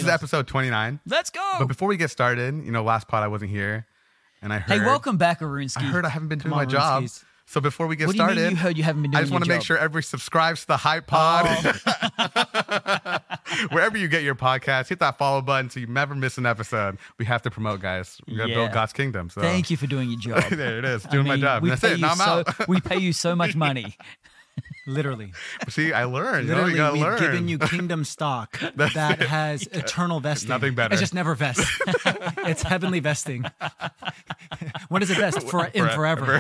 This is episode 29. Let's go. But before we get started, last pod I wasn't here, and I heard. Hey, welcome back, Arunski. I heard I haven't been doing my job. So before we get what started, do you mean you heard you haven't been doing I just want to make sure everybody subscribes to the Hype Pod. Wherever you get your podcast, hit that follow button so you never miss an episode. We have to promote, guys. We got to build God's kingdom. So thank you for doing your job. There it is, doing my job. That's it. Now I'm out. We pay you so much money. Literally. See, I learned. Literally, we've we've given you kingdom stock that has eternal vesting. Nothing better. It just never vests. It's heavenly vesting. When does it vest? Forever.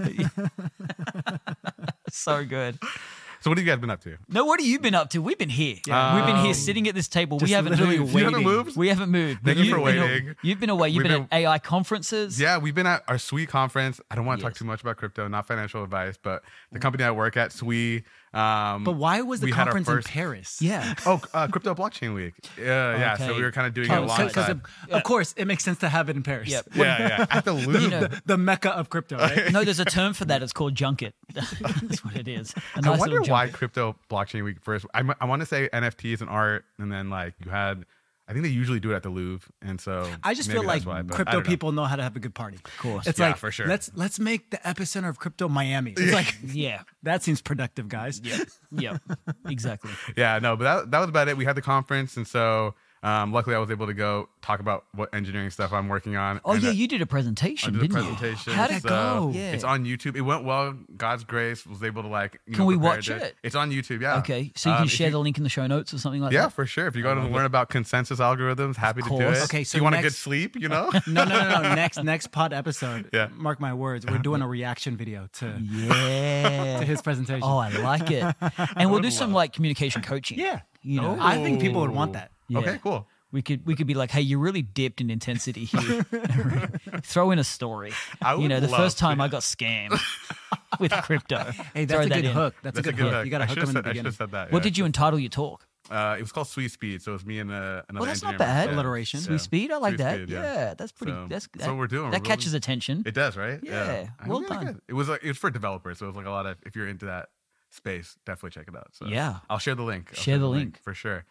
So good. So what have you guys been up to? No, what have you been up to? We've been here. We've been here sitting at this table. We haven't moved. You haven't moved? We haven't moved. Thank you for waiting. You've been away. You've been at AI conferences. Yeah, we've been at our SWE conference. I don't want to talk too much about crypto, not financial advice, but the company I work at, SWE. But why was the conference in Paris? Yeah. Crypto Blockchain Week. Yeah. So we were kind of doing it alongside. Of course, it makes sense to have it in Paris. Yep. Yeah. At the Louvre. The mecca of crypto, right? No, there's a term for that. It's called junket. That's what it is. I wonder why Crypto Blockchain Week first. I want to say NFTs and art, and then you had. I think they usually do it at the Louvre, and so I just feel like crypto people know how to have a good party. Of course, it's for sure. Let's make the epicenter of crypto Miami. It's that seems productive, guys. Yeah, exactly. Yeah, no, but that was about it. We had the conference, and so luckily I was able to go talk about what engineering stuff I'm working on. Oh yeah, you did a presentation, didn't you? How'd it go? Yeah. It's on YouTube. It went well. God's grace was able to Can we watch it? It's on YouTube. Yeah. Okay, so you can share the link in the show notes or something like that. Yeah, for sure. If you go to learn about consensus algorithms, happy to do it. Okay, so you want a good sleep, No. Next pod episode. Yeah. Mark my words. We're doing a reaction video to his presentation. Oh, I like it. And we'll do some communication coaching. Yeah. I think people would want that. Yeah. Okay, cool. We could be like, hey, you really dipped in intensity here. Throw in a story. The first time I got scammed with crypto. Hey, that's a good hook. That's a good hook. You got to hook them in the beginning. I should have said that. What did you entitle your talk? It was called Sweet Speed, so it was me and another engineer. That's not bad. Alliteration. Sweet Speed, I like that. Speed, that's pretty. That's what we're doing. That catches attention. It does, right? Yeah. Well done. Good. It was for developers, so it was a lot of. If you're into that space, definitely check it out. So yeah, I'll share the link. Share the link for sure.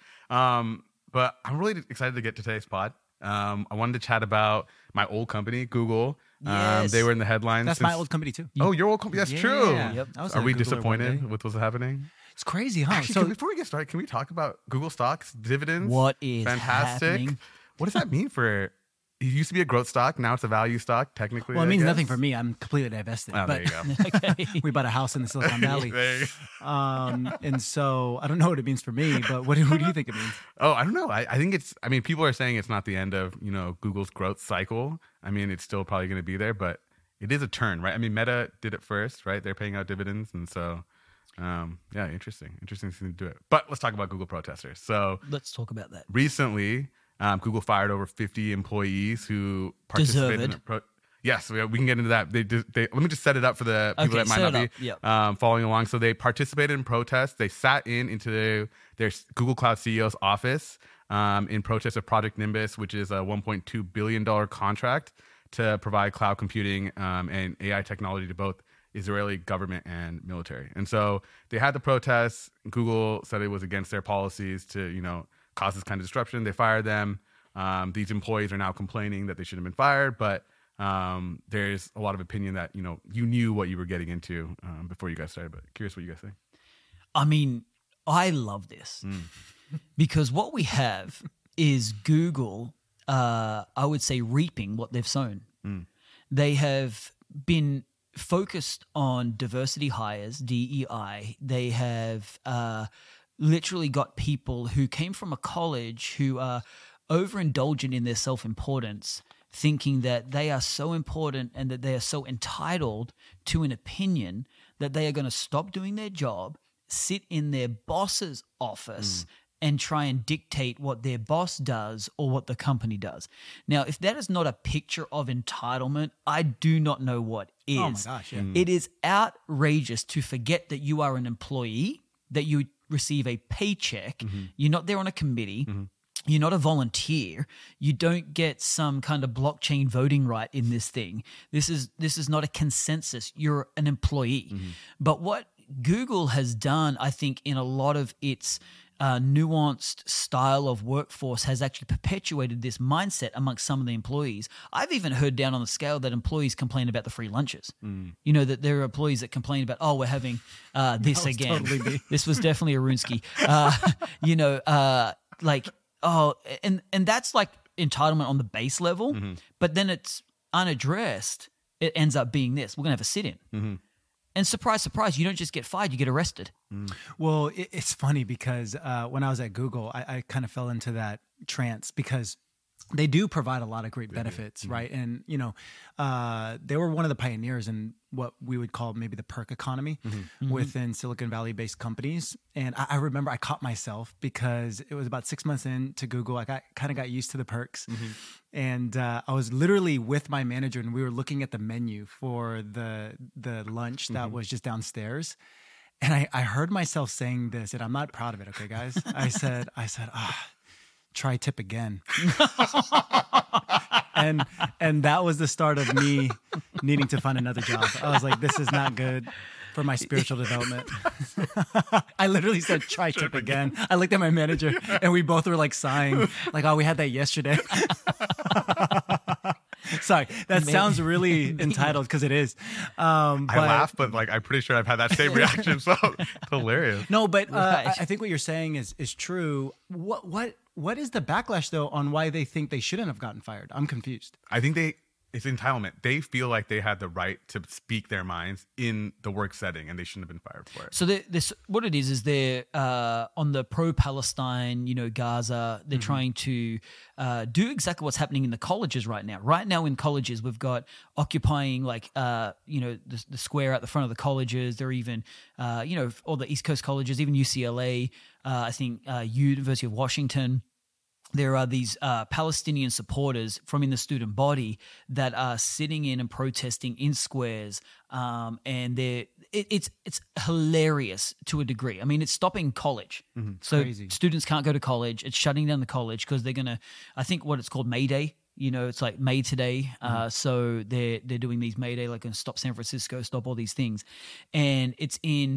But I'm really excited to get to today's pod. I wanted to chat about my old company, Google. Yes. They were in the headlines. That's my old company too. Oh, your old company? That's true. Yep. Are we disappointed with what's happening? It's crazy, huh? Actually, before we get started, can we talk about Google stocks, dividends? What is fantastic? Happening? What does that mean for? It used to be a growth stock. Now it's a value stock, technically. Well, it means nothing for me. I'm completely divested. Oh, there you go. We bought a house in the Silicon Valley. And so I don't know what it means for me, but what do you think it means? Oh, I don't know. I think it's, people are saying it's not the end of, Google's growth cycle. It's still probably going to be there, but it is a turn, right? Meta did it first, right? They're paying out dividends. And so, interesting thing to do it. But let's talk about Google protesters. So let's talk about that. Recently, Google fired over 50 employees who participated in Yes, we can get into that. Let me just set it up for the people that might not be following along. So they participated in protests. They sat into their Google Cloud CEO's office in protest of Project Nimbus, which is a $1.2 billion contract to provide cloud computing and AI technology to both Israeli government and military. And so they had the protests. Google said it was against their policies to, cause this kind of disruption. They fired them. These employees are now complaining that they should have been fired, but there's a lot of opinion that, you knew what you were getting into before you guys started, but curious what you guys think. I love this because what we have is Google, I would say, reaping what they've sown. They have been focused on diversity hires, DEI. They have literally got people who came from a college who are overindulgent in their self-importance, thinking that they are so important and that they are so entitled to an opinion that they are going to stop doing their job, sit in their boss's office and try and dictate what their boss does or what the company does. Now, if that is not a picture of entitlement, I do not know what is. Oh my gosh, yeah. It is outrageous to forget that you are an employee, that you receive a paycheck, you're not there on a committee, you're not a volunteer, you don't get some kind of blockchain voting right in this thing. This is not a consensus, you're an employee. But what Google has done, I think, in a lot of its nuanced style of workforce has actually perpetuated this mindset amongst some of the employees. I've even heard down on the scale that employees complain about the free lunches. You know, that there are employees that complain about, oh, we're having this again. Totally this was definitely a Runsky. You know, like, oh, and that's like entitlement on the base level, but then it's unaddressed. It ends up being this. We're going to have a sit-in. And surprise, surprise, you don't just get fired, you get arrested. Well, it's funny because when I was at Google, I kind of fell into that trance because they do provide a lot of great benefits, right? And, you know, they were one of the pioneers in what we would call maybe the perk economy within Silicon Valley-based companies. And I remember I caught myself because it was about 6 months into Google. I kind of got used to the perks. And I was literally with my manager and we were looking at the menu for the lunch that was just downstairs. And I heard myself saying this, and I'm not proud of it, okay, guys? I said, try tip again. and that was the start of me needing to find another job. I was like, this is not good for my spiritual development. I literally said, try tip again. I looked at my manager and we both were like sighing, like, oh, we had that yesterday. Sorry, that sounds really entitled because it is. I laugh, but like I'm pretty sure I've had that same reaction. So it's hilarious. No, but I think what you're saying is true. What is the backlash though on why they think they shouldn't have gotten fired? I'm confused. I think it's entitlement. They feel like they had the right to speak their minds in the work setting, and they shouldn't have been fired for it. So what it is they're on the pro-Palestine, you know, Gaza. They're trying to do exactly what's happening in the colleges right now. Right now in colleges, we've got occupying like you know the square at the front of the colleges. They're even you know, all the East Coast colleges, even UCLA. I think University of Washington. There are these Palestinian supporters from in the student body that are sitting in and protesting in squares, and it's hilarious to a degree. I mean, it's stopping college. So crazy. Students can't go to college. It's shutting down the college because they're gonna. I think what it's called May Day. You know, it's like May today. So they're doing these May Day, like going to stop San Francisco, stop all these things, and it's in.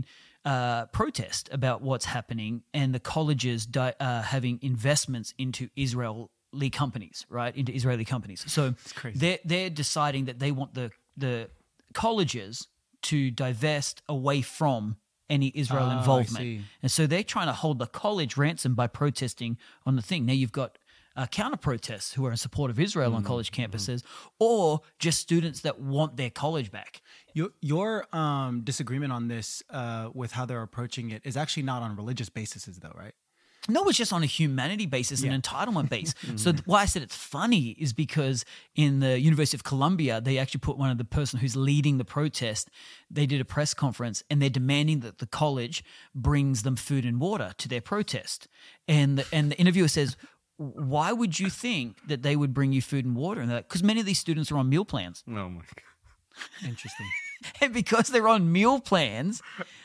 Protest about what's happening, and the colleges having investments into Israeli companies, right? Into Israeli companies. So they're deciding that they want the colleges to divest away from any Israel involvement. And so they're trying to hold the college ransom by protesting on the thing. Now you've got counter-protests who are in support of Israel on college campuses, or just students that want their college back. Your disagreement on this with how they're approaching it is actually not on religious basis, though, right? No, it's just on a humanity basis, an entitlement base. So why I said it's funny is because in the University of Columbia, they actually put one of the person who's leading the protest, they did a press conference and they're demanding that the college brings them food and water to their protest. And the interviewer says, why would you think that they would bring you food and water? And because many of these students are on meal plans. Oh my God. Interesting. And because they're on meal plans,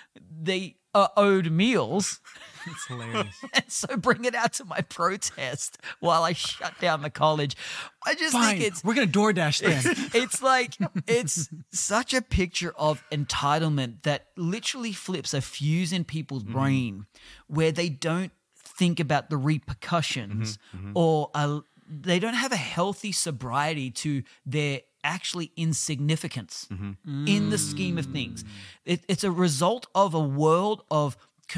they are owed meals. It's hilarious. And so bring it out to my protest while I shut down the college. I just think we're going to DoorDash then. It's like, it's such a picture of entitlement that literally flips a fuse in people's brain where they don't think about the repercussions or they don't have a healthy sobriety to their actually insignificance in the scheme of things. It's a result of a world of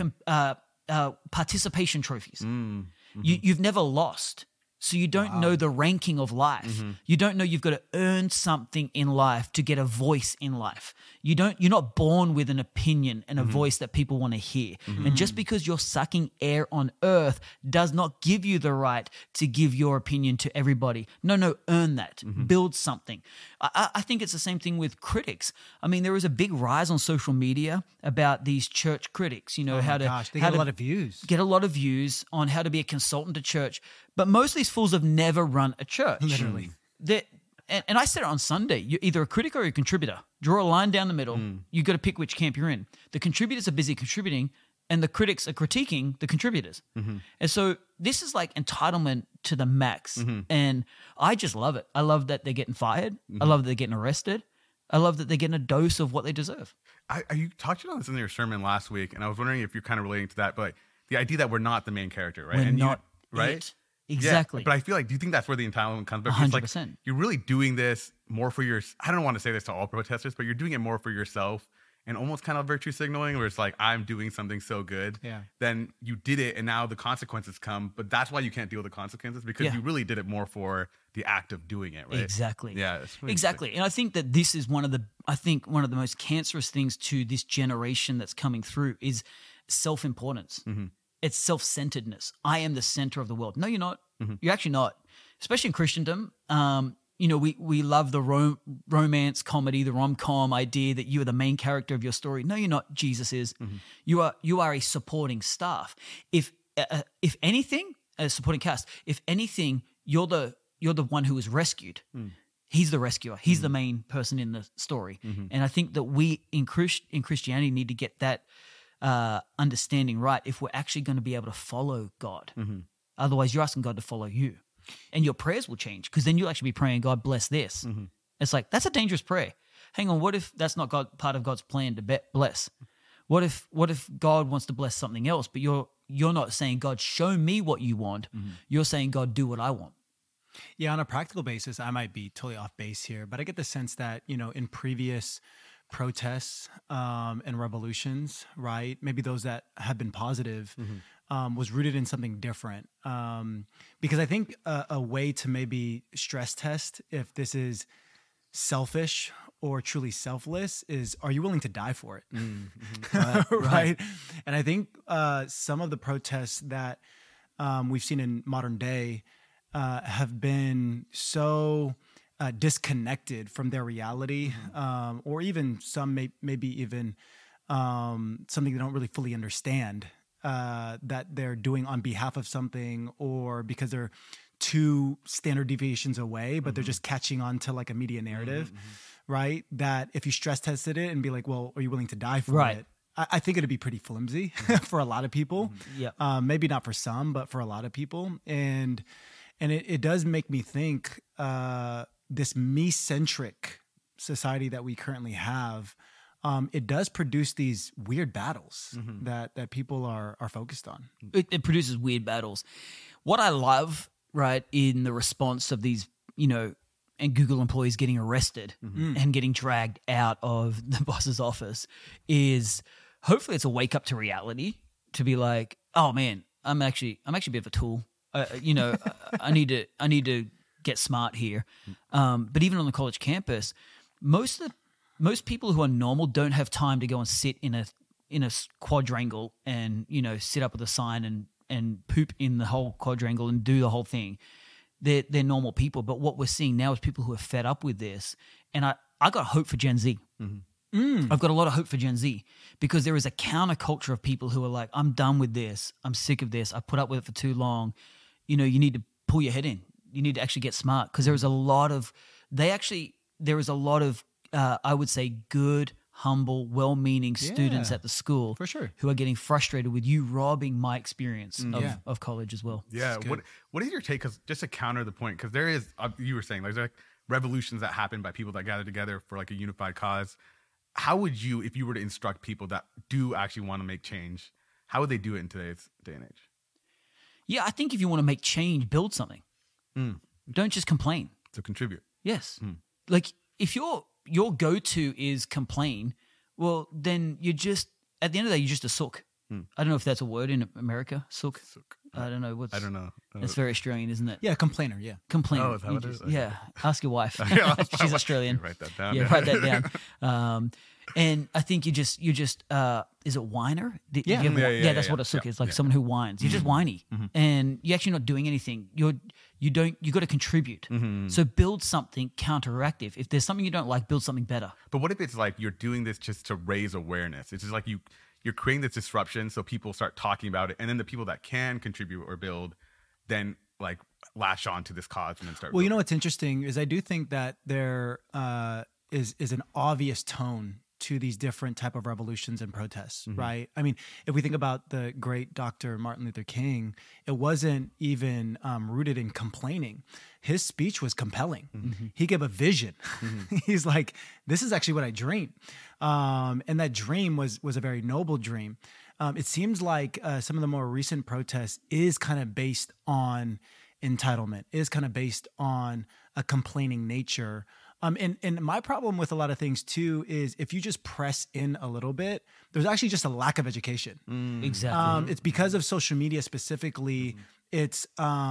participation trophies. You've never lost. So you don't know the ranking of life. You don't know you've got to earn something in life to get a voice in life. You're not born with an opinion and a voice that people want to hear. And just because you're sucking air on earth does not give you the right to give your opinion to everybody. No, earn that. Build something. I think it's the same thing with critics. I mean, there is a big rise on social media about these church critics, you know, they get a lot of views. Get a lot of views on how to be a consultant to church. But most of these fools have never run a church. Literally. And I said it on Sunday. You're either a critic or a contributor. Draw a line down the middle. You got to pick which camp you're in. The contributors are busy contributing, and the critics are critiquing the contributors. And so this is like entitlement to the max. And I just love it. I love that they're getting fired. I love that they're getting arrested. I love that they're getting a dose of what they deserve. You talked about this in your sermon last week, and I was wondering if you're kind of relating to that, but like, the idea that we're not the main character, right? We're and not right? it. Exactly. Yeah, but I feel like, do you think that's where the entitlement comes? 100%. Like, you're really doing this more for I don't want to say this to all protesters, but you're doing it more for yourself and almost kind of virtue signaling, where it's like, I'm doing something so good. Yeah. Then you did it and now the consequences come, but that's why you can't deal with the consequences, because you really did it more for the act of doing it, right? Exactly. Yeah. Really exactly. And I think that this is one of the most cancerous things to this generation that's coming through is self-importance. Mm-hmm. It's self-centeredness. I am the center of the world. No, you're not. Mm-hmm. You're actually not. Especially in Christendom, we love the romance comedy, the rom-com idea that you are the main character of your story. No, you're not. Jesus is. Mm-hmm. You are a supporting staff. If anything, a supporting cast. If anything, you're the one who is rescued. Mm. He's the rescuer. He's the main person in the story. Mm-hmm. And I think that we in Christianity need to get that understanding right if we're actually going to be able to follow God. Mm-hmm. Otherwise, you're asking God to follow you. And your prayers will change, because then you'll actually be praying, God, bless this. Mm-hmm. It's like, that's a dangerous prayer. Hang on, what if that's not part of God's plan to bless? What if God wants to bless something else, but you're not saying, God, show me what you want. Mm-hmm. You're saying, God, do what I want. Yeah, on a practical basis, I might be totally off base here, but I get the sense that, in previous protests and revolutions, right, maybe those that have been positive, was rooted in something different. Because I think a way to maybe stress test if this is selfish or truly selfless is, are you willing to die for it? Mm-hmm. Right? And I think some of the protests that we've seen in modern day have been so disconnected from their reality, or even some maybe even something they don't really fully understand, that they're doing on behalf of something, or because they're 2 standard deviations away, but they're just catching on to like a media narrative, right? That if you stress tested it and be like, well, are you willing to die for it? I think it'd be pretty flimsy for a lot of people. Yeah. Maybe not for some, but for a lot of people. And it does make me think this me-centric society that we currently have, it does produce these weird battles that people are focused on. It produces weird battles. What I love, right, in the response of these, and Google employees getting arrested and getting dragged out of the boss's office, is hopefully it's a wake up to reality, to be like, oh man, I'm actually a bit of a tool. I need to get smart here. But even on the college campus, most people who are normal don't have time to go and sit in a quadrangle and sit up with a sign and poop in the whole quadrangle and do the whole thing. They're normal people. But what we're seeing now is people who are fed up with this. And I got hope for Gen Z. I've got a lot of hope for Gen Z, because there is a counterculture of people who are like, I'm done with this. I'm sick of this. I put up with it for too long. You need to pull your head in. You need to actually get smart, because there is a lot of, I would say, good, humble, well-meaning students at the school, for sure, who are getting frustrated with you robbing my experience of college as well. Yeah. What is your take? Because just to counter the point, because there is, you were saying, there's like revolutions that happen by people that gather together for like a unified cause. How would you, if you were to instruct people that do actually want to make change, how would they do it in today's day and age? Yeah, I think if you want to make change, build something. Don't just complain. So contribute. Yes. Like if your go-to is complain, well, then you're just, at the end of the day, you're just a sook. I don't know if that's a word in America, sook. I don't know. I don't know. It's very Australian, isn't it? Yeah, complainer, yeah. Complainer. Oh, is that what it is? Okay. Yeah. Ask your wife. She's Australian. Write that down. Yeah, write that down. And I think you're just is it whiner? That's what a sook is, like someone who whines. You're just whiny, and you're actually not doing anything. You got to contribute. So build something counteractive. If there's something you don't like, build something better. But what if it's like you're doing this just to raise awareness? It's just like you're creating this disruption so people start talking about it, and then the people that can contribute or build then like latch on to this cause and then start. Well, building. What's interesting is I do think that there is an obvious tone to these different type of revolutions and protests, right? I mean, if we think about the great Dr. Martin Luther King, it wasn't even rooted in complaining. His speech was compelling. He gave a vision. He's like, this is actually what I dream. And that dream was a very noble dream. it seems like some of the more recent protests is kind of based on entitlement, is kind of based on a complaining nature. And my problem with a lot of things too is if you just press in a little bit, there's actually just a lack of education. Exactly. It's because of social media specifically. It's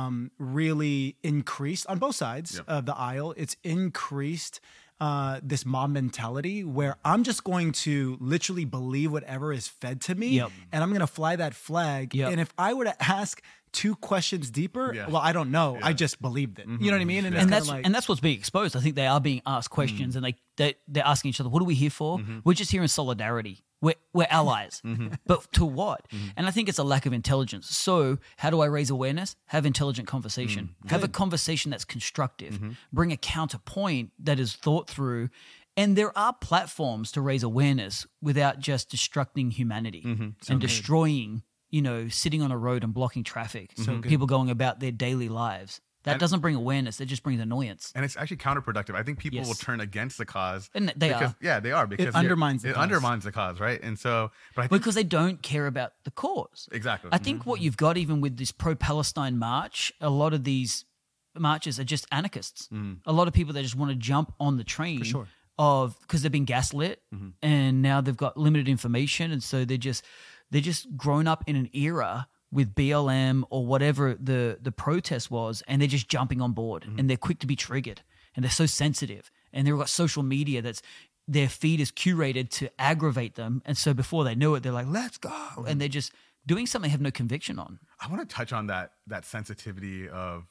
really increased on both sides of the aisle. It's increased this mob mentality where I'm just going to literally believe whatever is fed to me, and I'm going to fly that flag. And if I were to ask 2 questions deeper, well, I don't know. I just believed it. You know what I mean? And that's what's being exposed. I think they are being asked questions, and they're asking each other, "What are we here for? We're just here in solidarity. We're allies, but to what?" And I think it's a lack of intelligence. So how do I raise awareness? Have intelligent conversation. Have a conversation that's constructive. Bring a counterpoint that is thought through. And there are platforms to raise awareness without just destructing humanity and destroying, sitting on a road and blocking traffic. People going about their daily lives. That doesn't bring awareness. It just brings annoyance. And it's actually counterproductive. I think people will turn against the cause. And they are. Yeah, they are. Because it undermines the cause, right? And so, but I think, because they don't care about the cause. Exactly. I think what you've got, even with this pro-Palestine march, a lot of these marches are just anarchists. A lot of people that just want to jump on the train. For sure. Because they've been gaslit and now they've got limited information. And so they're just grown up in an era with BLM or whatever the protest was, and they're just jumping on board and they're quick to be triggered and they're so sensitive, and they've got social media that's their feed is curated to aggravate them. And so before they know it, they're like, let's go. And they're just doing something they have no conviction on. I want to touch on that sensitivity of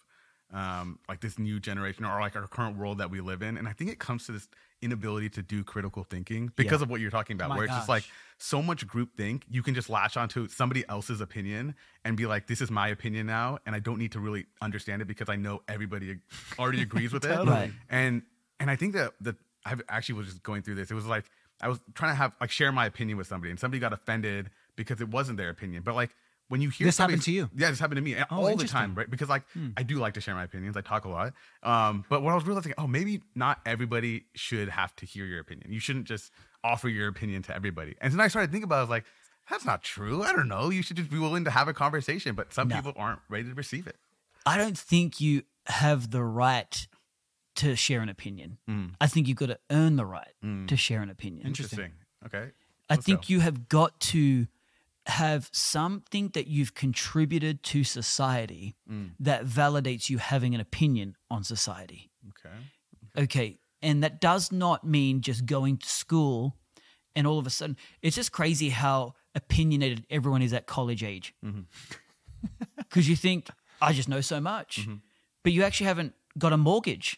like this new generation or like our current world that we live in. And I think it comes to this inability to do critical thinking because of what you're talking about, where it's just like so much groupthink, you can just latch onto somebody else's opinion and be like, this is my opinion now, and I don't need to really understand it because I know everybody already agrees with it. Right. And I think that I actually was just going through this. It was like I was trying to share my opinion with somebody, and somebody got offended because it wasn't their opinion. But like, when you hear this happened to you, this happened to me all the time, right? Because like I do like to share my opinions. I talk a lot, but what I was realizing, maybe not everybody should have to hear your opinion. You shouldn't just offer your opinion to everybody. And then I started thinking about it, I was like, that's not true. I don't know. You should just be willing to have a conversation, but some people aren't ready to receive it. I don't think you have the right to share an opinion. I think you've got to earn the right to share an opinion. Interesting. Okay. I think you have got to have something that you've contributed to society that validates you having an opinion on society. Okay. And that does not mean just going to school and all of a sudden, it's just crazy how opinionated everyone is at college age. Because you think, I just know so much, but you actually haven't got a mortgage.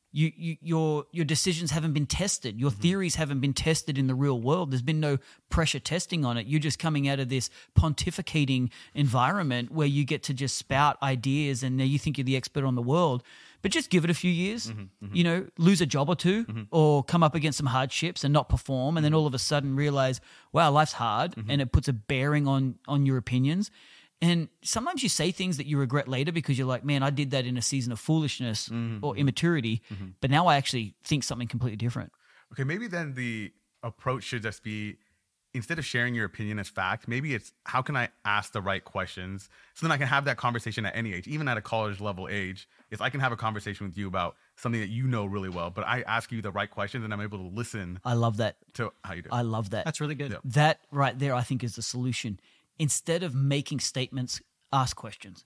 Your decisions haven't been tested. Your theories haven't been tested in the real world. There's been no pressure testing on it. You're just coming out of this pontificating environment where you get to just spout ideas and now you think you're the expert on the world. But just give it a few years, lose a job or two or come up against some hardships and not perform, and then all of a sudden realize, wow, life's hard, and it puts a bearing on your opinions. And sometimes you say things that you regret later because you're like, man, I did that in a season of foolishness or immaturity, but now I actually think something completely different. Okay, maybe then the approach should just be, instead of sharing your opinion as fact, maybe it's how can I ask the right questions so then I can have that conversation at any age, even at a college level age. If I can have a conversation with you about something that you know really well, but I ask you the right questions and I'm able to listen. I love that. To how you do. I love that. That's really good. Yeah. That right there, I think, is the solution. Instead of making statements, ask questions.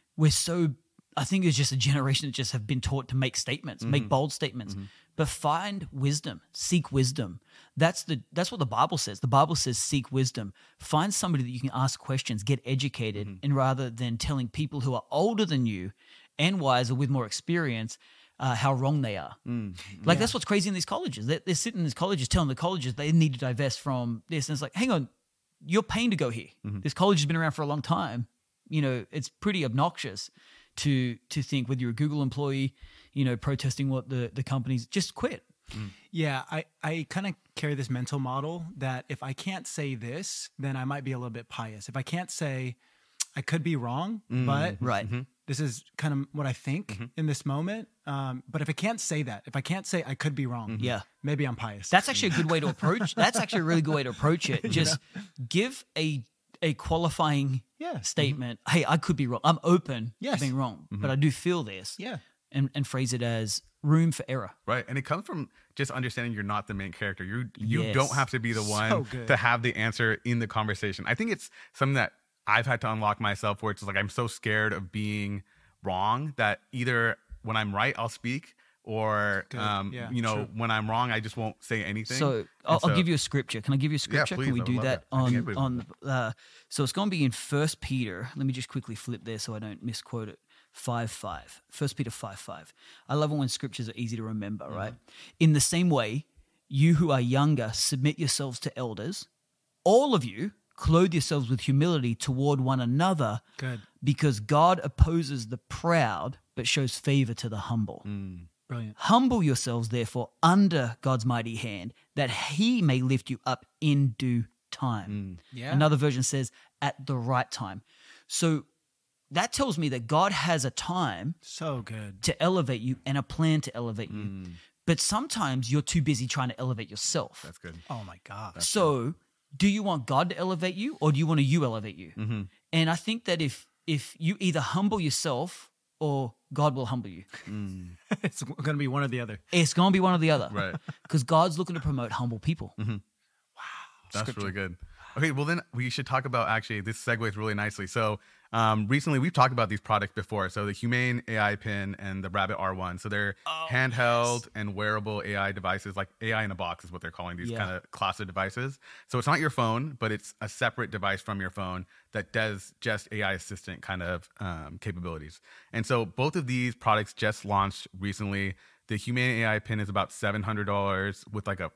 I think it's just a generation that just have been taught to make statements, make bold statements, but find wisdom, seek wisdom. That's what the Bible says. The Bible says seek wisdom. Find somebody that you can ask questions, get educated, and rather than telling people who are older than you and wiser with more experience how wrong they are. That's what's crazy in these colleges. They're sitting in these colleges telling the colleges they need to divest from this. And it's like, hang on, you're paying to go here. This college has been around for a long time. It's pretty obnoxious to think whether you're a Google employee, protesting what the companies, just quit. Yeah, I kind of carry this mental model that if I can't say this, then I might be a little bit pious. If I can't say, I could be wrong, but this is kind of what I think in this moment. But if I can't say that, if I can't say I could be wrong, maybe I'm pious. That's actually a good way to approach. That's actually a really good way to approach it. Just give a a qualifying statement. Hey, I could be wrong. I'm open to being wrong, but I do feel this. Yeah. And phrase it as room for error. Right. And it comes from just understanding you're not the main character. You don't have to be the one to have the answer in the conversation. I think it's something that I've had to unlock myself, where it's like I'm so scared of being wrong that either when I'm right, I'll speak, or when I'm wrong, I just won't say anything. So I'll give you a scripture. Can I give you a scripture? Please, Can we do that on? That. So it's going to be in 1 Peter. Let me just quickly flip there so I don't misquote it. 5:5. 1 Peter 5:5. I love it when scriptures are easy to remember, right? In the same way, you who are younger, submit yourselves to elders. All of you, clothe yourselves with humility toward one another. Good. Because God opposes the proud, but shows favor to the humble. Brilliant. Humble yourselves, therefore, under God's mighty hand, that he may lift you up in due time. Yeah. Another version says, at the right time. So that tells me that God has a time so good to elevate you and a plan to elevate you. But sometimes you're too busy trying to elevate yourself. That's good. Oh my God. So do you want God to elevate you, or do you want you elevate you? And I think that if you either humble yourself or God will humble you. It's going to be one or the other. It's going to be one or the other. Right. Because God's looking to promote humble people. Wow. That's really good. Okay, well then we should talk about, actually, this segues really nicely. So recently we've talked about these products before. So the Humane AI Pin and the Rabbit R1. So they're handheld and wearable AI devices, like AI in a box is what they're calling these kind of class of devices. So it's not your phone, but it's a separate device from your phone that does just AI assistant kind of capabilities. And so both of these products just launched recently. The Humane AI Pin is about $700 with like a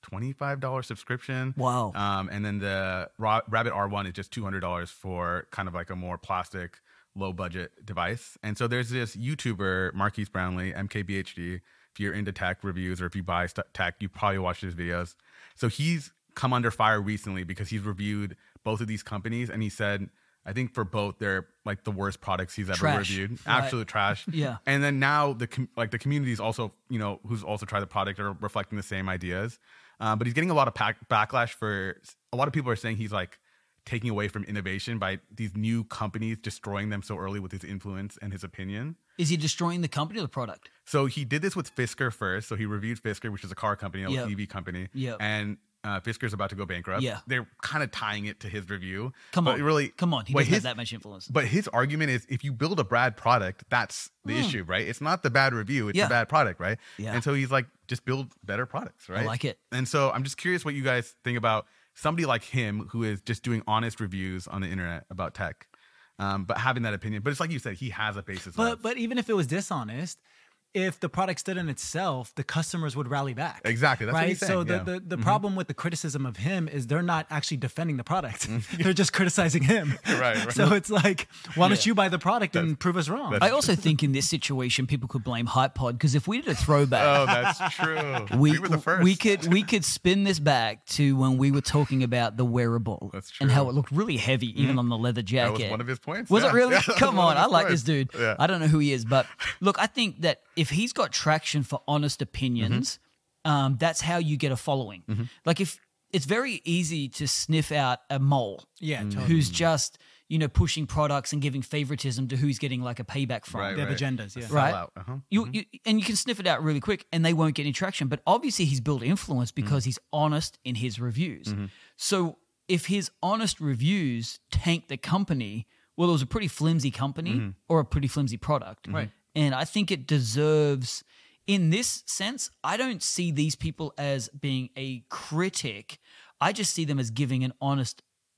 $25 subscription. Wow. And then the Rabbit R1 is just $200 for kind of like a more plastic, low budget device. And so there's this YouTuber, Marquise Brownlee, MKBHD. If you're into tech reviews or if you buy tech, you probably watch his videos. So he's come under fire recently because he's reviewed both of these companies, and he said, I think for both, they're like the worst products he's ever reviewed. Absolute trash. Yeah. And then now the community is also, who's also tried the product are reflecting the same ideas. But he's getting a lot of backlash for, a lot of people are saying he's like taking away from innovation by these new companies destroying them so early with his influence and his opinion. Is he destroying the company or the product? So he did this with Fisker first. So he reviewed Fisker, which is a car company, an EV company. Yeah. And Fisker's about to go bankrupt. Yeah. They're kind of tying it to his review. Come on. Really, he doesn't have that much influence. But his argument is, if you build a bad product, that's the issue, right? It's not the bad review, it's the bad product, right? Yeah. And so he's like, just build better products, right? I like it. And so I'm just curious what you guys think about somebody like him who is just doing honest reviews on the internet about tech, but having that opinion. But it's like you said, he has a basis. But even if it was dishonest, if the product stood in itself, the customers would rally back. Exactly. That's right. What he's saying. So the problem with the criticism of him is they're not actually defending the product. They're just criticizing him. Right. So it's like, why don't you buy the product and prove us wrong? I also think in this situation, people could blame HypePod, because if we did a throwback, oh, that's true. We were the first. We could spin this back to when we were talking about the wearable. That's true. And how it looked really heavy, even on the leather jacket. That was one of his points. Was it really? Yeah, Come on, I like this dude. Yeah. I don't know who he is, but look, I think that if he's got traction for honest opinions, that's how you get a following. Like, if it's very easy to sniff out a mole, Totally. who's just pushing products and giving favoritism to who he's getting like a payback from. Right, They have agendas, yeah. Right. You can sniff it out really quick, and they won't get any traction. But obviously, he's built influence because he's honest in his reviews. So if his honest reviews tank the company, well, it was a pretty flimsy company or a pretty flimsy product. Right. And I think it deserves, in this sense, I don't see these people as being a critic. I just see them as giving an honest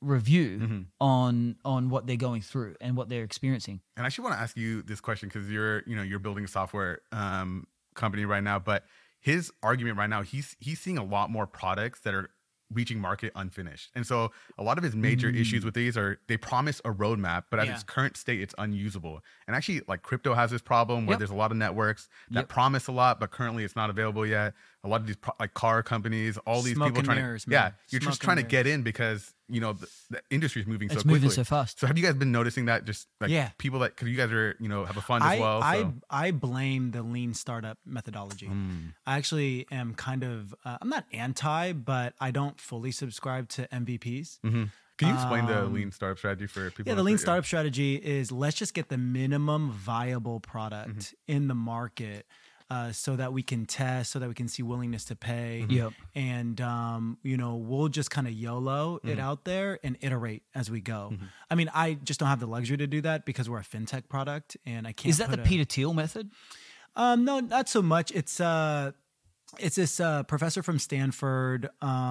review on what they're going through and what they're experiencing. And I actually want to ask you this question, because you're building a software company right now, but his argument right now, he's seeing a lot more products that are reaching market unfinished. And so a lot of his major issues with these are they promise a roadmap, but at its current state, it's unusable. And actually, like, crypto has this problem where there's a lot of networks that promise a lot, but currently it's not available yet. A lot of these like car companies, all these Smoke people and trying mirrors, to, man. you're Smoke just trying to and get in because the industry is moving so It's quickly. moving so fast. So have you guys been noticing that? Just like people that, because you guys are have a fund as well. So. I blame the lean startup methodology. I actually am kind of I'm not anti, but I don't fully subscribe to MVPs Can you explain the lean startup strategy for people? Yeah, the lean startup strategy is let's just get the minimum viable product in the market so that we can test, so that we can see willingness to pay. Yep. And, we'll just kind of YOLO it out there and iterate as we go. I mean, I just don't have the luxury to do that because we're a fintech product and I can't. Is that the Peter Thiel method? No, not so much. It's this professor from Stanford.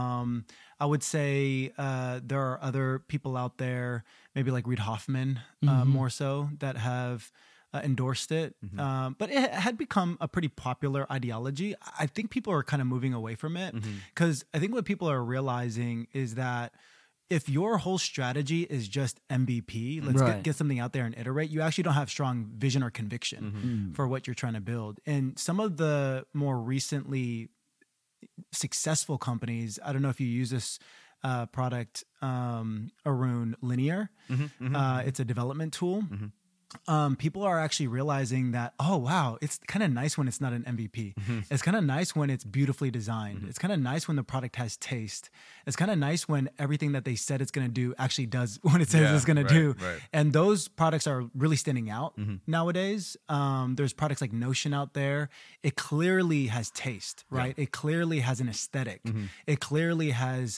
I would say there are other people out there, maybe like Reid Hoffman, more so, that have endorsed it. But it had become a pretty popular ideology. I think people are kind of moving away from it because I think what people are realizing is that if your whole strategy is just MVP, let's get something out there and iterate, you actually don't have strong vision or conviction for what you're trying to build. And some of the more recently successful companies, I don't know if you use this product, Arun, Linear. It's a development tool. People are actually realizing that, oh, wow, it's kind of nice when it's not an MVP. It's kind of nice when it's beautifully designed. It's kind of nice when the product has taste. It's kind of nice when everything that they said it's going to do actually does what it says it's going to do. Right. And those products are really standing out nowadays. There's products like Notion out there. It clearly has taste, right? It clearly has an aesthetic. It clearly has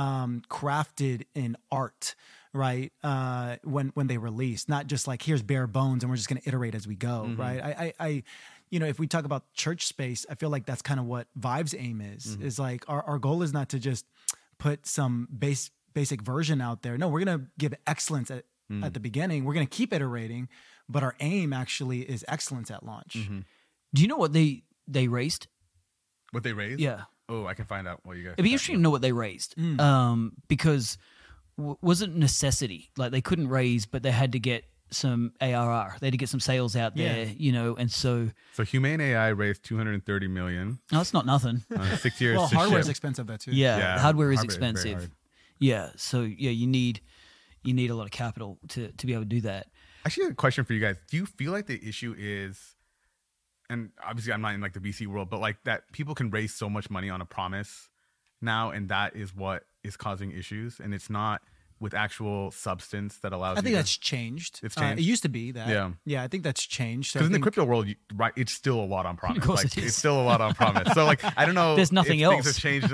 crafted in art, right? When they release, not just like here's bare bones and we're just going to iterate as we go, right? I if we talk about church space, I feel like that's kind of what Vive's aim is like our goal is not to just put some basic version out there. No, we're going to give excellence at the beginning. We're going to keep iterating, but our aim actually is excellence at launch. Do you know what they raised? What they raised? Yeah. Oh, I can find out what you guys. It'd be interesting to know what they raised, because was it necessity? Like they couldn't raise, but they had to get some ARR. They had to get some sales out there, and so. So Humane AI raised $230 million. No, that's not nothing. 6 years. Well, hardware is expensive though too. Yeah, hardware is expensive. Yeah, so you need a lot of capital to be able to do that. Actually, a question for you guys: do you feel like the issue is, and obviously I'm not in like the VC world, but like that people can raise so much money on a promise now, and that is what is causing issues, and it's not with actual substance that allows. I think that's changed. It's changed. It used to be that. Yeah. I think that's changed. Because in the crypto world, it's still a lot on promise. Of course like, it is. It's still a lot on promise. So like, I don't know. There's nothing if else. Things have changed.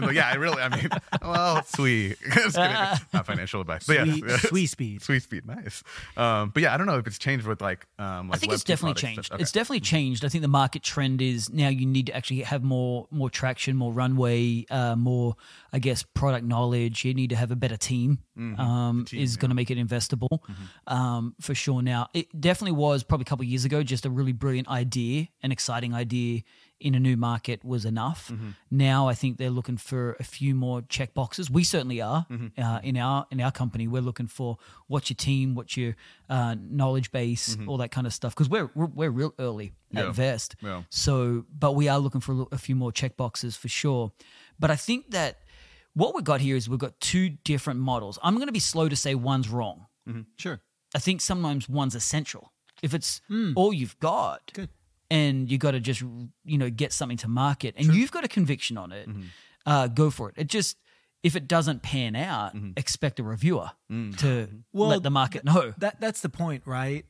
Well, sweet. Not financial advice, but sweet speed. Sweet speed, nice. But yeah, I don't know if it's changed with like I think it's definitely changed. Okay. It's definitely changed. I think the market trend is now you need to actually have more traction, more runway, more, I guess, product knowledge. You need to have a better team. Is going to make it investable for sure. Now, it definitely was probably a couple of years ago, just a really brilliant idea, an exciting idea in a new market was enough. Now, I think they're looking for a few more check boxes. We certainly are in our company. We're looking for what's your team, what's your knowledge base, all that kind of stuff. Because we're real early at Vest. Yeah. So, but we are looking for a few more check boxes for sure. But I think that what we've got here is we've got two different models. I'm going to be slow to say one's wrong. Sure. I think sometimes one's essential. If it's all you've got, good, and you got to just get something to market, and you've got a conviction on it, go for it. It just if it doesn't pan out, expect a reviewer to let the market know. That's the point, right?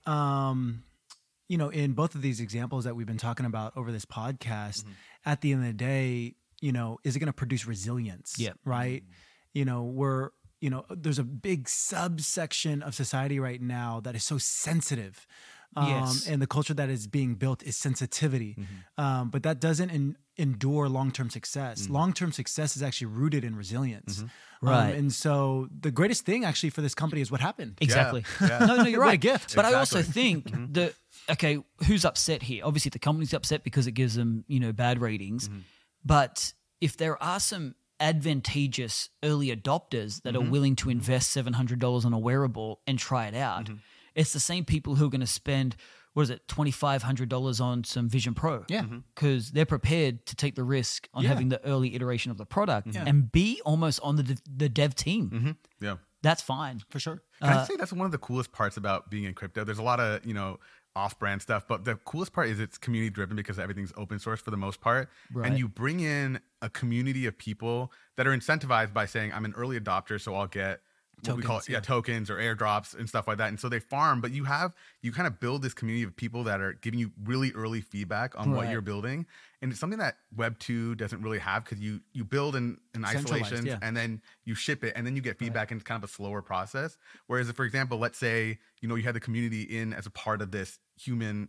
In both of these examples that we've been talking about over this podcast, at the end of the day, is it going to produce resilience? Yeah. Right. There's a big subsection of society right now that is so sensitive. Yes. And the culture that is being built is sensitivity. But that doesn't endure long-term success. Long-term success is actually rooted in resilience. Right. And so the greatest thing actually for this company is what happened. Exactly. Yeah. No, you're What right. a gift. But I also think that, okay, who's upset here? Obviously the company's upset because it gives them, bad ratings. But if there are some advantageous early adopters that are willing to invest $700 on a wearable and try it out, it's the same people who are going to spend, $2,500 on some Vision Pro. Yeah. Because they're prepared to take the risk on having the early iteration of the product and be almost on the dev team. Yeah. That's fine. For sure. Can I say that's one of the coolest parts about being in crypto? There's a lot of, off-brand stuff, but the coolest part is it's community-driven because everything's open source for the most part. Right. And you bring in a community of people that are incentivized by saying, I'm an early adopter, so I'll get what we call it, tokens or airdrops and stuff like that. And so they farm, but you kind of build this community of people that are giving you really early feedback on what you're building. And it's something that Web 2 doesn't really have, because you build in isolation and then you ship it and then you get feedback, and it's kind of a slower process. Whereas if, for example, let's say, you had the community in as a part of this Humane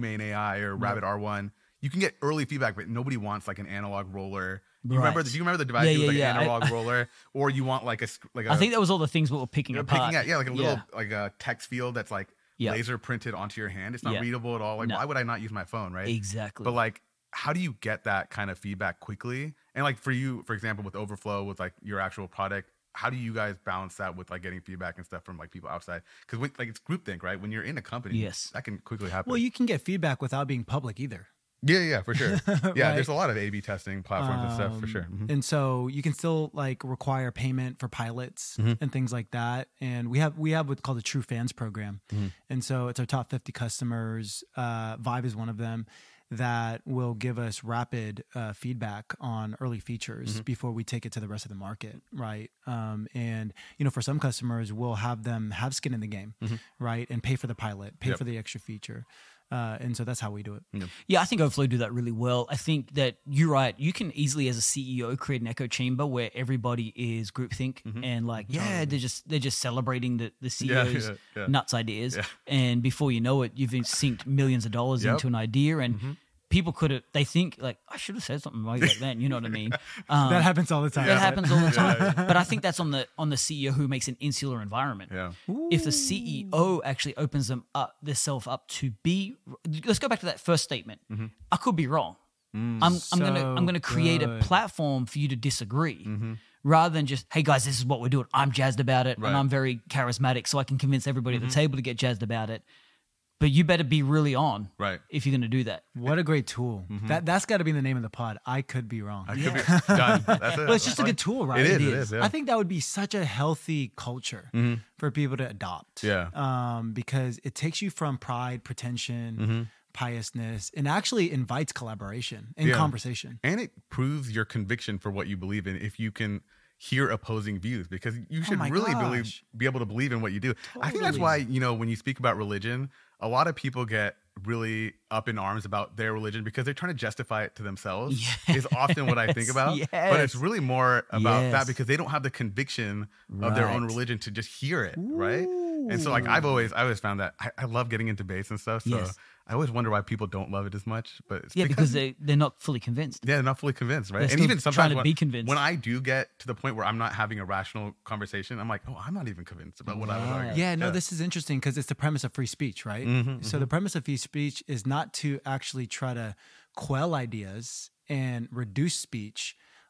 AI or Rabbit R1, you can get early feedback, but nobody wants like an analog roller. Do you remember the device? It was like an analog roller, or you want like a I think that was all the things we were picking apart. Like a little like a text field that's like laser printed onto your hand. It's not readable at all. Like why would I not use my phone, right? Exactly. But like, how do you get that kind of feedback quickly? And like for you, for example, with Overflow, with like your actual product, how do you guys balance that with like getting feedback and stuff from like people outside? Because like it's groupthink, right? When you're in a company, that can quickly happen. Well, you can get feedback without being public either. Yeah, for sure. Yeah, there's a lot of A/B testing platforms and stuff for sure. Mm-hmm. And so you can still like require payment for pilots and things like that. And we have what's called the True Fans program. And so it's our top 50 customers. Vive is one of them, that will give us rapid feedback on early features before we take it to the rest of the market, right? And for some customers, we'll have them have skin in the game, right, and pay for the pilot, pay for the extra feature. And so that's how we do it. Yeah, I think Overflow do that really well. I think that you're right. You can easily, as a CEO, create an echo chamber where everybody is groupthink and like, they're just celebrating the CEO's nuts ideas. Yeah. And before you know it, you've synced millions of dollars into an idea, and people they think like, I should have said something like that then. You know what I mean? That happens all the time. That happens all the time. But I think that's on the CEO who makes an insular environment. Yeah. If the CEO actually opens themselves up to be, let's go back to that first statement. I could be wrong. I'm gonna create a platform for you to disagree. Rather than just, hey guys, this is what we're doing. I'm jazzed about it, and I'm very charismatic, so I can convince everybody at the table to get jazzed about it. But you better be really on, right, if you're going to do that. What a great tool! That's got to be the name of the pod. I could be wrong. I could be done. That's it. Well, it's just a good tool, right? It is. Yeah. I think that would be such a healthy culture for people to adopt. Yeah. Because it takes you from pride, pretension, piousness, and actually invites collaboration and conversation. And it proves your conviction for what you believe in if you can hear opposing views, because you should really be able to believe in what you do. Totally. I think that's why, when you speak about religion, a lot of people get really up in arms about their religion because they're trying to justify it to themselves. Is often what I think about. But it's really more about that because they don't have the conviction of their own religion to just hear it, right? And so like I always found that I love getting into debates and stuff. So I always wonder why people don't love it as much. But it's because they're not fully convinced. Yeah, they're not fully convinced, right? And even sometimes trying to be convinced. When I do get to the point where I'm not having a rational conversation, I'm like, oh, I'm not even convinced about what I was arguing. Yeah, no, this is interesting because it's the premise of free speech, right? So the premise of free speech is not to actually try to quell ideas and reduce speech.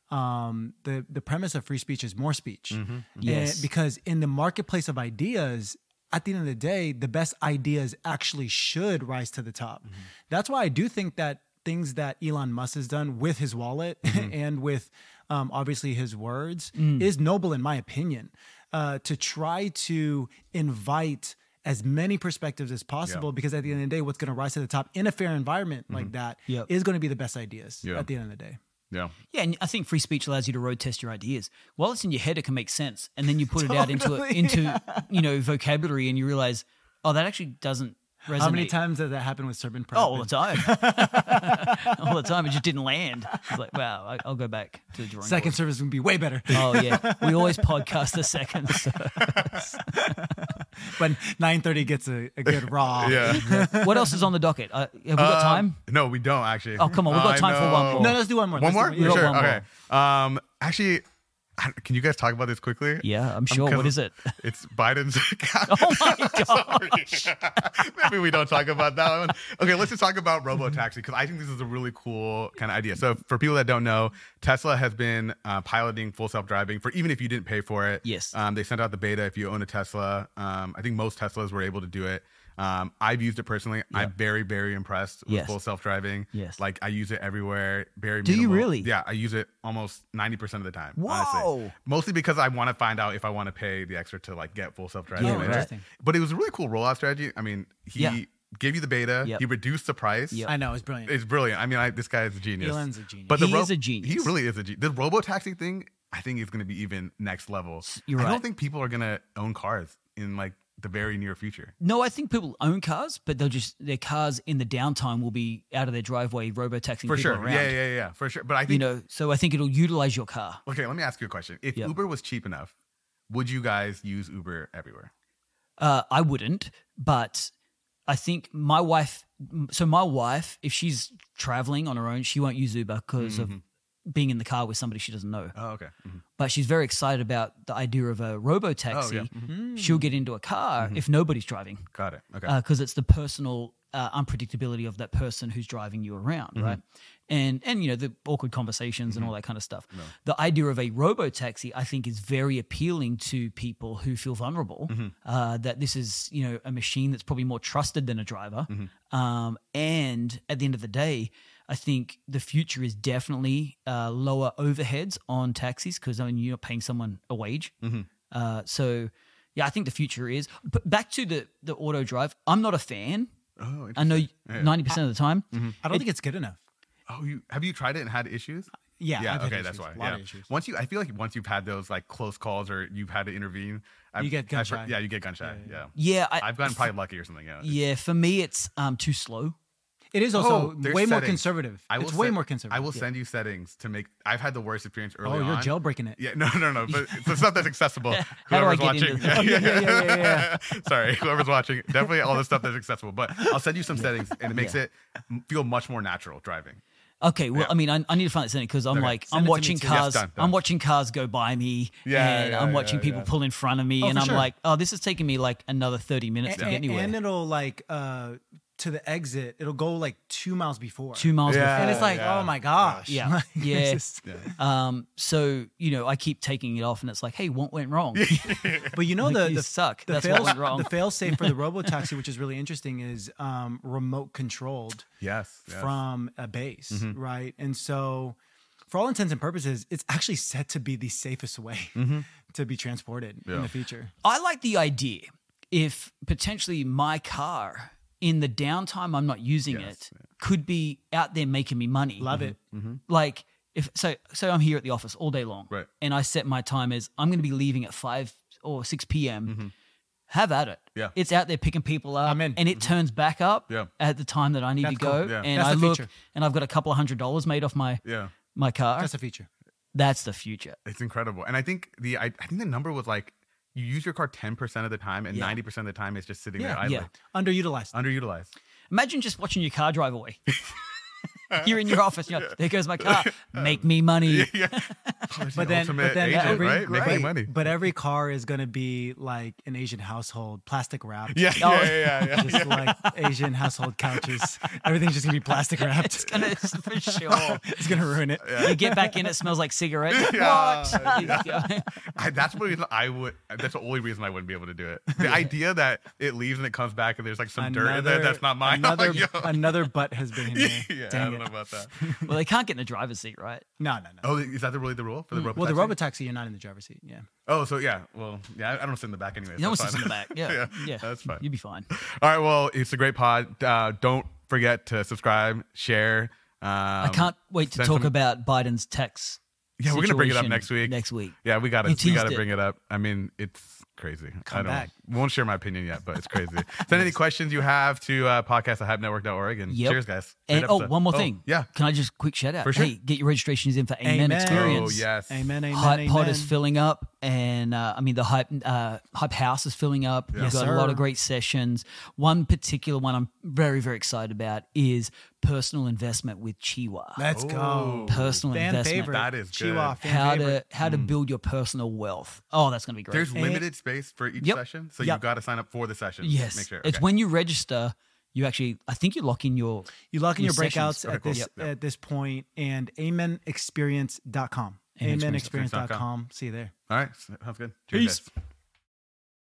The premise of free speech is more speech. Yes. Because in the marketplace of ideas, at the end of the day, the best ideas actually should rise to the top. That's why I do think that things that Elon Musk has done with his wallet and with obviously his words is noble in my opinion, to try to invite as many perspectives as possible, because at the end of the day, what's going to rise to the top in a fair environment like that is going to be the best ideas at the end of the day. Yeah, and I think free speech allows you to road test your ideas. While it's in your head, it can make sense, and then you put it out into vocabulary, and you realize, oh, that actually doesn't resonate. How many times does that happen with Serpent Prep? Oh, all the time. All the time. It just didn't land. It's like, wow, I'll go back to the drawing board. Second service would be way better. Oh yeah, we always podcast the second service. When 9:30 gets a good raw. What else is on the docket? Have we got time? No, we don't actually. Oh, come on. We've got time for one more. No, let's do one more. One more? Sure. One okay. Actually, can you guys talk about this quickly? Yeah, I'm sure. What is it? It's Biden's account. Oh my gosh. Maybe we don't talk about that one. Okay, let's just talk about Robotaxi, because I think this is a really cool kind of idea. So for people that don't know, Tesla has been piloting full self-driving for even if you didn't pay for it. Yes. They sent out the beta if you own a Tesla. I think most Teslas were able to do it. I've used it personally. I'm very, very impressed with full self-driving. Yes. Like I use it everywhere. Very Do minimal. you really? Yeah, I use it almost 90% of the time. Whoa. Honestly. Mostly because I want to find out if I want to pay the extra to like get full self-driving. Yeah, interesting. But it was a really cool rollout strategy. I mean, he gave you the beta. Yep. He reduced the price. Yep. I know, it's brilliant. It's brilliant. I mean, this guy is a genius. Elon's a genius. But he is a genius. He really is a genius. The Robotaxi thing, I think it's going to be even next level. You're I right. don't think people are going to own cars in like the very near future. No, I think people own cars, but their cars in the downtime will be out of their driveway, robo-taxing people For sure. around. Yeah, for sure. But I think, so I think it'll utilize your car. okay, let me ask you a question. If Uber was cheap enough, would you guys use Uber everywhere? I wouldn't, but I think my wife, if she's traveling on her own, she won't use Uber because of being in the car with somebody she doesn't know. Oh, okay. Mm-hmm. But she's very excited about the idea of a robo-taxi. Oh, yeah. She'll get into a car if nobody's driving. Got it. Okay. Because it's the personal unpredictability of that person who's driving you around, right? And the awkward conversations and all that kind of stuff. No. The idea of a robo-taxi, I think, is very appealing to people who feel vulnerable, that this is, a machine that's probably more trusted than a driver. And at the end of the day, I think the future is definitely lower overheads on taxis because, you're not paying someone a wage. So, I think the future is. But back to the auto drive, I'm not a fan. Oh, I know 90% of the time. I don't think it's good enough. Oh, have you tried it and had issues? Yeah. Yeah. I've had Okay, issues, that's why. a lot of issues. I feel like once you've had those like close calls or you've had to intervene, you get gun shy. Yeah, you get gun shy. Yeah. Yeah. I've gotten probably lucky or something. Yeah. Yeah. For me, it's too slow. It is also there's way more settings. conservative. It's way more conservative. I will send you settings to make. I've had the worst experience early Oh, on. you're jailbreaking it. Yeah, no. But it's the stuff that's accessible. How do I Whoever's get watching. into Yeah. Sorry, whoever's watching. Definitely all the stuff that's accessible. But I'll send you some settings, and it makes it feel much more natural driving. Okay, well, I need to find that setting because I'm Send it to me too. cars. Yes, done. I'm watching cars go by me, and I'm watching people pull in front of me, and for I'm sure. like, oh, this is taking me like another 30 minutes to get anywhere. And it'll to the exit, it'll go like 2 miles before. 2 miles before. And it's like, oh my gosh. Yeah, yeah. It's just- So I keep taking it off, and it's like, hey, what went wrong? But you suck. The That's fail, what went wrong. The fail safe for the robo-taxi, which is really interesting, is remote controlled Yes. from a base, right? And so for all intents and purposes, it's actually set to be the safest way to be transported in the future. I like the idea if potentially my car in the downtime I'm not using it could be out there making me money. Love it. Like if so I'm here at the office all day long, Right. and I set my time as I'm going to be leaving at 5 or 6 p.m. Have at it. Yeah. It's out there picking people up, I'm in. and it turns back up Yeah. at the time that I need That's to go. cool. Yeah. And That's I the look, feature. and I've got a couple of $100 made off my car. That's a feature. That's the future. It's incredible. And I think I think the number was like you use your car 10% of the time, and 90% of the time it's just sitting there idling. Underutilized. Underutilized. Imagine just watching your car drive away. You're in your office. There goes my car. Make me money. But then agent, right? Making money. But every car is going to be like an Asian household, plastic wrapped. Yeah. Just like Asian household couches. Everything's just going to be plastic wrapped. It's gonna for sure. It's going to ruin it. You get back in, it smells like cigarettes. Yeah. What? That's the reason that's the only reason I wouldn't be able to do it. The idea that it leaves and it comes back and there's like some dirt in there that's not mine. Another butt has been in there. Yeah, Dang I don't it. know about that. Well, they can't get in the driver's seat, right? No. Oh, is that really the rule for the robotaxi? Well, the robotaxi, you're not in the driver's seat. Yeah. Oh, so yeah. Well, yeah, I don't sit in the back anyway. No one That's sits in the fine. back. Yeah. That's fine. You'd be fine. All right. Well, it's a great pod. Don't forget to subscribe, share. I can't wait to send talk some- about Biden's tax. Yeah, we're gonna bring it up situation next week. Next week. Yeah, we gotta You teased it. bring it up. I mean, it's crazy. Come back. Won't share my opinion yet, but it's crazy. Send any questions you have to podcast@hypenetwork.org. And Yep. cheers, guys. And Great episode. one more thing. Yeah. Can I just quick shout out? For sure. Hey, get your registrations in for Amen, Amen. Experience. Oh yes. Amen. Hype Pod amen. is filling up, and the Hype House is filling up. We've Yes, got sir. a lot of great sessions. One particular one I'm very, very excited about is personal investment with Chiwa. Let's go. Personal Fan investment. favorite. That is good. Chihuahua fan favorite. How to build your personal wealth. Oh, that's gonna be great. There's limited space for each Yep. session, so Yep. you've got to sign up for the session. Yes, Make sure. it's Okay. when you register. You actually, I think you lock in your. You lock in your sessions. breakouts at this point, and amenexperience.com. Amenexperience.com. Amenexperience.com. See you there. All right. Sounds good. Cheers, Peace. guys.